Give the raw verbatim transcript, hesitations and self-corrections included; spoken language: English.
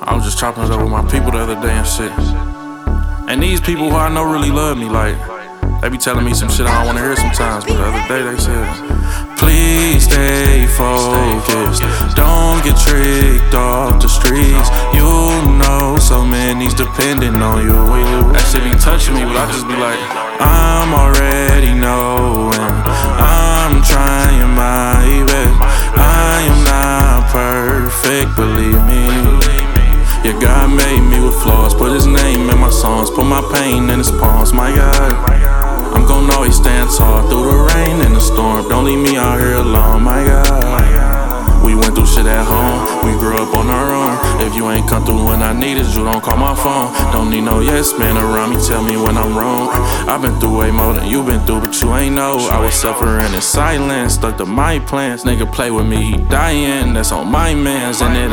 I was just chopping it up with my people the other day and shit. And these people who I know really love me, like, they be telling me some shit I don't wanna hear sometimes, but the other day they said, please stay focused, don't get tricked off the streets. You know so many's depending on you. That shit be touching me, but I just be like, I'm already knowing, I'm trying my best. I am not perfect, believe me. Yeah, God made me with flaws, put his name in my songs, put my pain in his palms, my God. I'm gon' always stand tall through the rain and the storm. Don't leave me out here alone, my God. We went through shit at home, we grew up on our own. If you ain't come through when I needed you, don't call my phone. Don't need no yes man around me, tell me when I'm wrong. I've been through way more than you been through, but you ain't know. I was suffering in silence, stuck to my plans. Nigga play with me, he dying, that's on my mans. And it